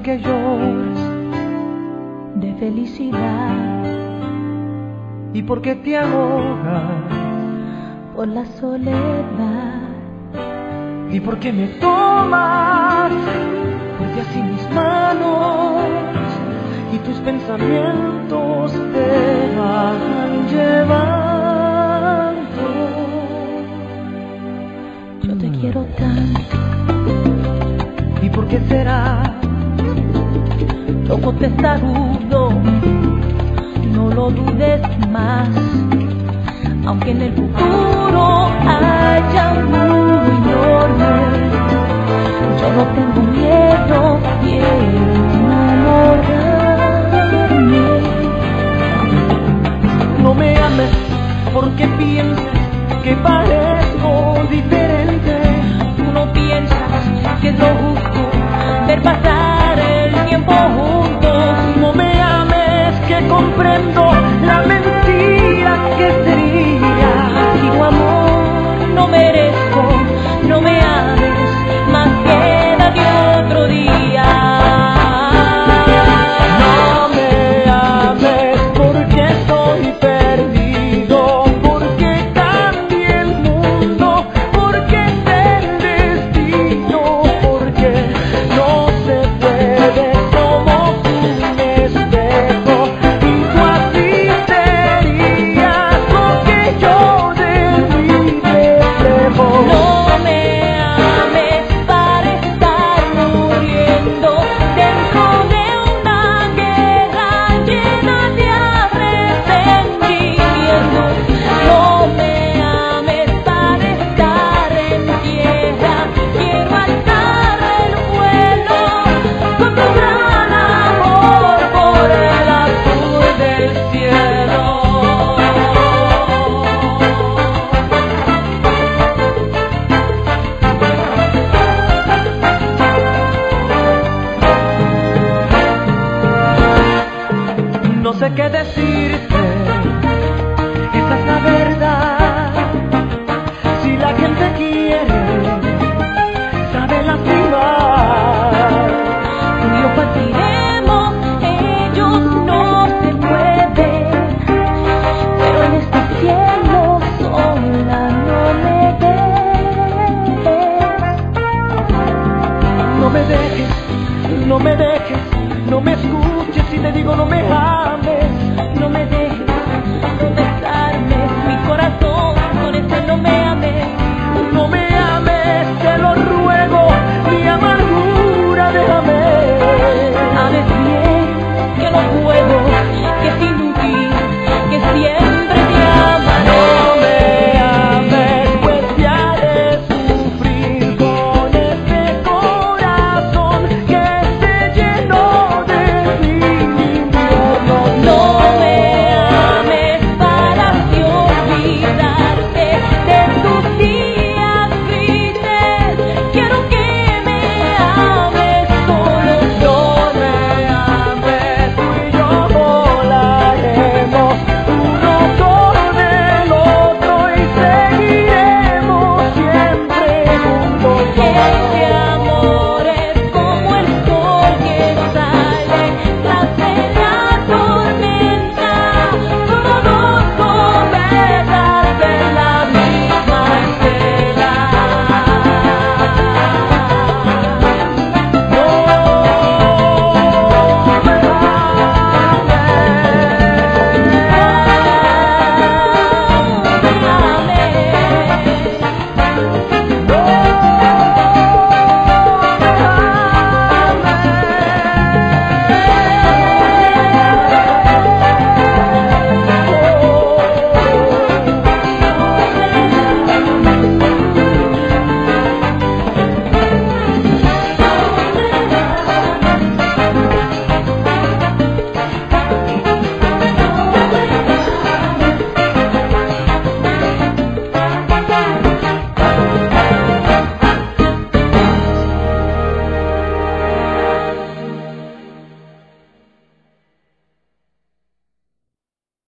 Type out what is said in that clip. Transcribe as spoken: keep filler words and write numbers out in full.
que lloras de felicidad y porque te ahogas por la soledad y porque me tomas, porque así mis manos y tus pensamientos te van llevando. Yo te quiero tanto. ¿Y por qué será? Loco testarudo, no lo dudes más. Aunque en el futuro haya un mundo enorme, yo no tengo miedo, quiero enamorarme. No me ames porque piensas que parezco diferente. Tú no piensas que es lo justo ver pasar el tiempo juntos. No me ames que comprendo la mentira que sería. Si tu amor no merezco, no me ames, más quédate otro día. No me ames porque estoy perdido, porque cambié el mundo, porque es el destino, porque no se puede, somos un espejo y tú así serías lo que yo de mí reflejo. No me ames para estar muriendo dentro de una guerra llena de arrepentimientos. No me ames para estar en tierra, quiero alzar el vuelo con tu gran amor por el azul del cielo. No sé qué decirte, esa es la verdad. Si la gente quiere, sabe lastimar. Tú y yo partiremos, ellos no se pueden, pero en este cielo sola no me dejes. No me dejes, no me dejes, no me escuches si te digo no me ames.